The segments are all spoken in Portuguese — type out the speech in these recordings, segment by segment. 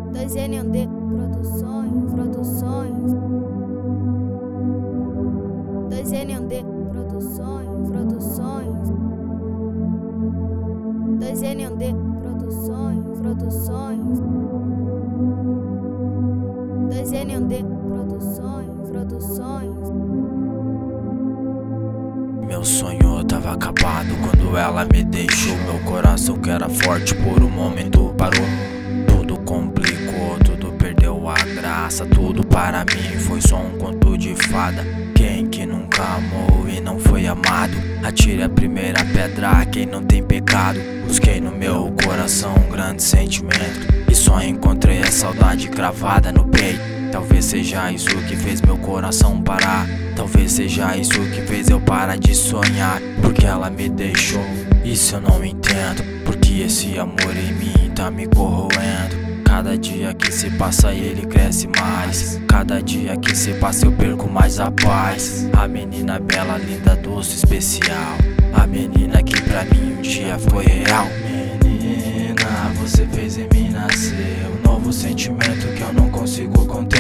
2ND Produções, 2ND Produções, 2ND Produções, 2ND Produções. Meu sonho tava acabado quando ela me deixou. Meu coração que era forte por um momento parou. Tudo complicou, tudo perdeu a graça. Tudo para mim foi só um conto de fada. Quem que nunca amou e não foi amado? Atire a primeira pedra a quem não tem pecado. Busquei no meu coração um grande sentimento e só encontrei a saudade cravada no peito. Talvez seja isso que fez meu coração parar. Talvez seja isso que fez eu parar de sonhar. Porque ela me deixou, isso eu não entendo. Porque esse amor em mim tá me corroendo. Cada dia que se passa ele cresce mais. Cada dia que se passa eu perco mais a paz. A menina bela, linda, doce, especial. A menina que pra mim um dia foi real. Menina, você fez em mim nascer um novo sentimento que eu não consigo conter.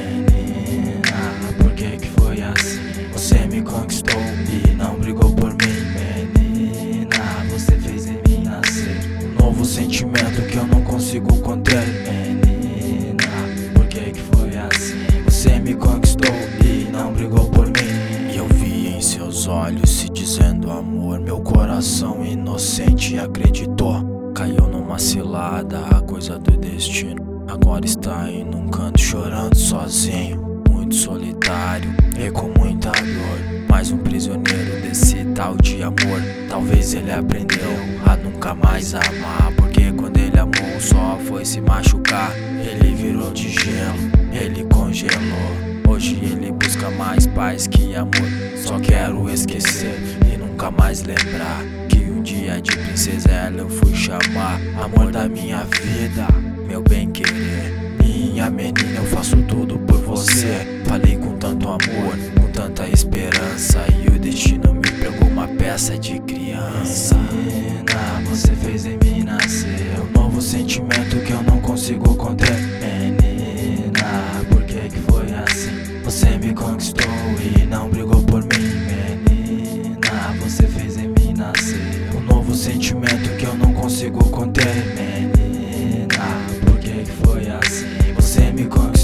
Menina, por que que foi assim? Você me conquistou e não brigou por mim. Menina, você fez em mim nascer um novo sentimento que eu não consigo conter. Menina, por que que foi assim? Você me conquistou e não brigou por mim. E eu vi em seus olhos se dizendo amor. Meu coração inocente acreditou. Caiu numa cilada, a coisa do destino. Agora está em um canto chorando sozinho, muito solitário e com muita dor. Mais um prisioneiro desse tal de amor. Talvez ele aprendeu a nunca mais amar, porque quando ele amou só foi se machucar. Ele virou de gelo, ele congelou. Hoje ele busca mais paz que amor. Só quero esquecer e nunca mais lembrar que um dia de princesa ela eu fui chamar. Amor da minha vida, meu bem querer, minha menina, eu faço tudo por você. Falei com tanto amor, com tanta esperança, e o destino me pregou uma peça de criança. Menina, você fez em mim nascer um novo sentimento que eu não consigo conter. Menina, por que que foi assim? Você me conquistou e não brigou por mim. Menina, você fez em mim nascer um novo sentimento que eu não consigo conter. Menina, por que que foi assim? Você me conquistou